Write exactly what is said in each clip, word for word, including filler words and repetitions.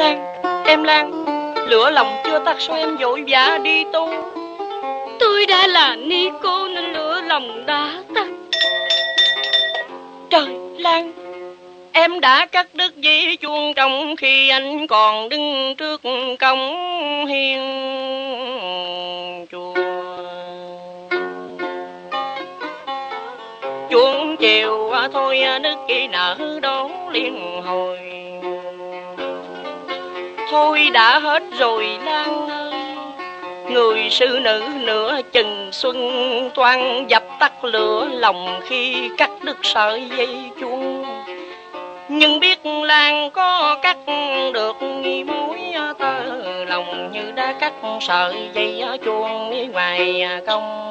Lan, em Lan, lửa lòng chưa tắt sao em vội vã đi tu? Tôi đã là ni cô nên lửa lòng đã tắt. Trời, Lan, em đã cắt đứt dây chuông trong khi anh còn đứng trước cổng hiên chùa. Chuông chiều thôi nước kỳ nở đón liên hồi. Thôi đã hết rồi Lan ơi, người sư nữ nửa chừng xuân toan dập tắt lửa lòng khi cắt đứt sợi dây chuông. Nhưng biết Lan có cắt được mối tơ lòng như đã cắt sợi dây chuông ngoài công.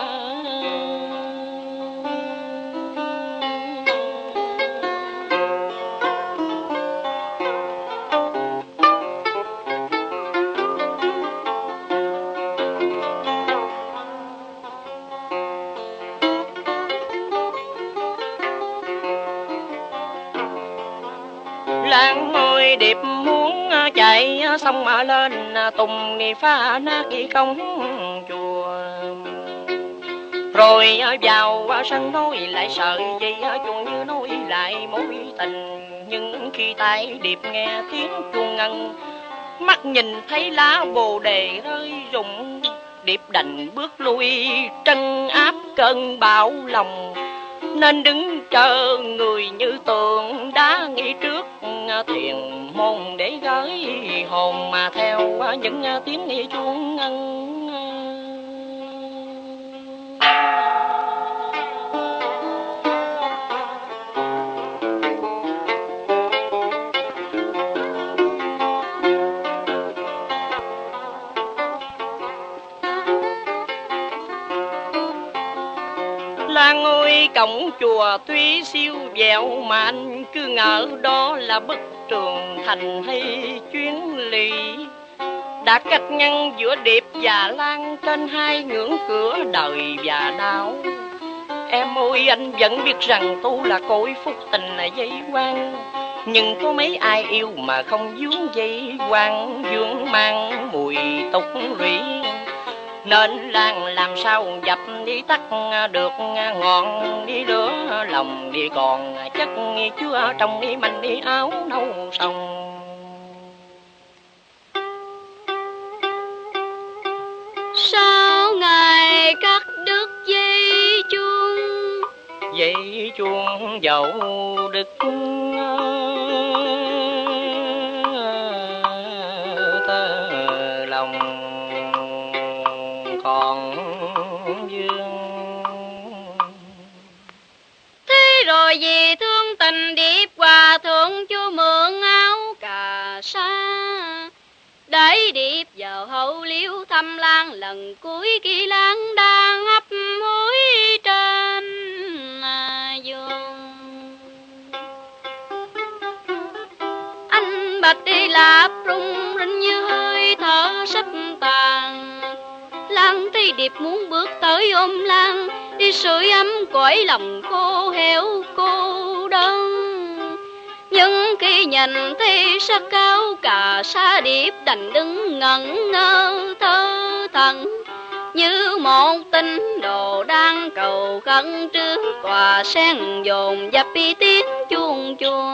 Lan ơi, điệp muốn chạy xong mà lên tùng đi pha nát đi cổng chùa. Rồi vào sân nói lại sợi dây chuông như nói lại mối tình. Nhưng khi tai điệp nghe tiếng chuông ngân, mắt nhìn thấy lá bồ đề rơi rụng, điệp đành bước lui trấn áp cơn bão lòng. Nên đứng chờ người như tượng đã nghĩ trước thiền môn để gửi hồn mà theo những tiếng nghe chuông ngân. Lan ơi, cổng chùa tuy siêu vẹo mà anh cứ ngỡ đó là bức tường thành hay chuyến lỵ. Đã cách ngăn giữa điệp và Lan trên hai ngưỡng cửa đời và đau. Em ơi, anh vẫn biết rằng tu là cội phúc tình là dây quang. Nhưng có mấy ai yêu mà không vướng dây quang, vướng mang mùi tục lụy. Nên Lan làm sao dập đi tắt được ngọn đi lửa lòng đi còn chất chưa trong đi manh đi áo nâu sông. Sao ngài cắt đứt dây chuông? Dây chuông dẫu đứt tơ lòng còn vương. Thế rồi vì thương tình điệp hòa thượng cho mượn áo cà sa, để điệp vào hậu liễu thăm Lan lần cuối khi Lan đang hấp hối trên giường. Anh bạch đi lạp rung rinh như hơi thở sắp tàn. Lan thấy điệp muốn bước tới ôm Lan đi sưởi ấm cõi lòng cô héo cô đơn. Nhưng khi nhìn thấy sắc áo cà sa, điệp đành đứng ngẩn ngơ thơ thẩn như một tín đồ đang cầu khẩn trước tòa sen dồn dập đi tiếng chuông chùa.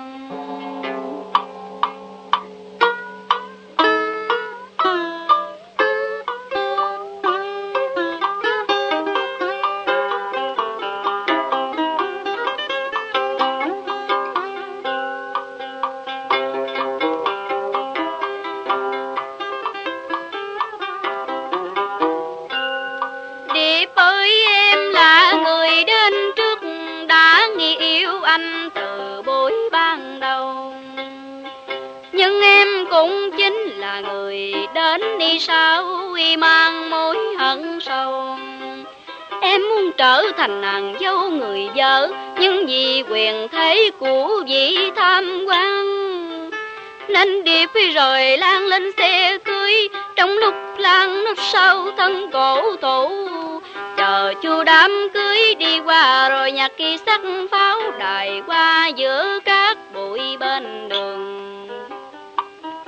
Sao mang mối hận sâu, em muốn trở thành nàng dâu người vợ, nhưng vì quyền thế của vị tham quan nên điệp rồi Lan lên xe cưới. Trong lúc Lan núp sau thân cổ thụ, chờ chu đám cưới đi qua rồi nhạc kỳ sắc pháo đài qua giữa các bụi bên đường.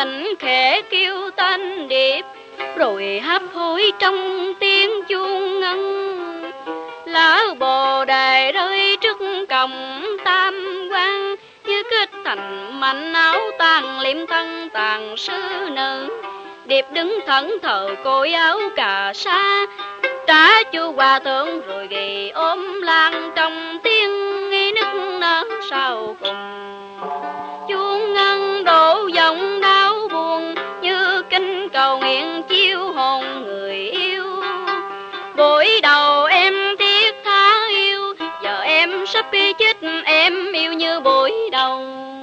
lạnh khẽ kêu tên điệp, rồi hấp hối trong tiếng chuông ngân. Lá bồ đề rơi trước cổng tam quan, như kết thành mảnh áo tàn liệm thân tàn sư nữ. Điệp đứng thẫn thờ cội áo cà sa, trả chu hòa thượng rồi ghi ôm lan trong tiếng nghi nức nở sau cùng. Chuông ngân đổ giọng đau buồn, như kinh cầu nguyện chiêu hồn người yêu. Buổi đầu em thiết tha yêu, giờ em sắp chết em yêu như buổi đầu.